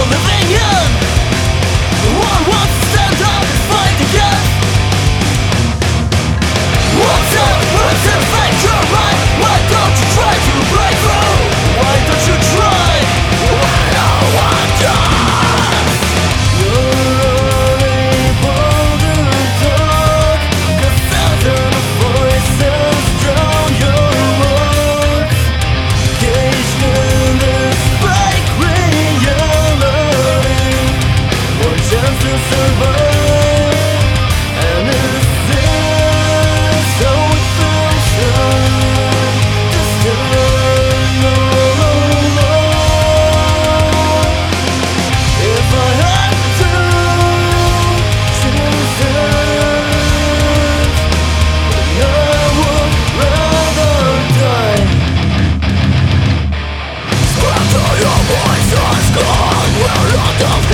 living in. One wants to stand up and fight again. What's up? What's the fight your right? Why don't you try to break through? Why don't you try? I don't want to. You're unable to talk. A thousand voices drown your words. Caged in this fake reality. One chance to survive. And it's this how it feels to stand all alone. If I had to choose it, I would rather die. Scream to your voices gone, we're out of